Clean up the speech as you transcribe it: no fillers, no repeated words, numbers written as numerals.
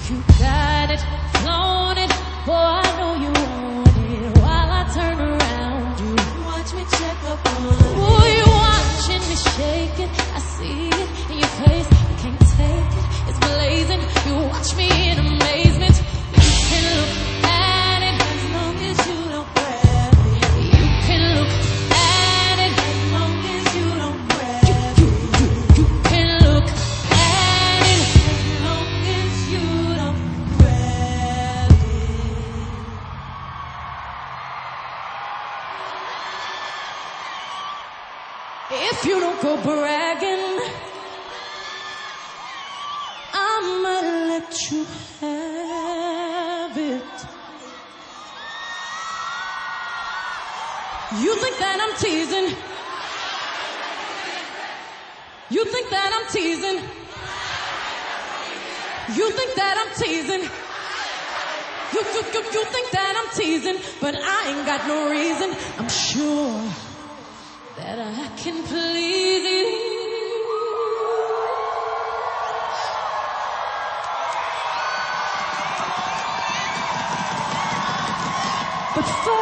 You got it, flown it, boy, I know you want it. While I turn around, you watch me check up on it. Boy, you watching me shake it, I see it in your face. You can't take it, it's blazing. You watch me in amazement. You can look at it as long as you don't grab it. You can look at it as long as you don't grab it. You can look at it as long as you don't grab it. If you don't go bragging, I'ma let you have it. You think that I'm teasing? You think that I'm teasing? You think that I'm teasing? You think that I'm teasing? But I ain't got no reason. I'm sure that I can please you. But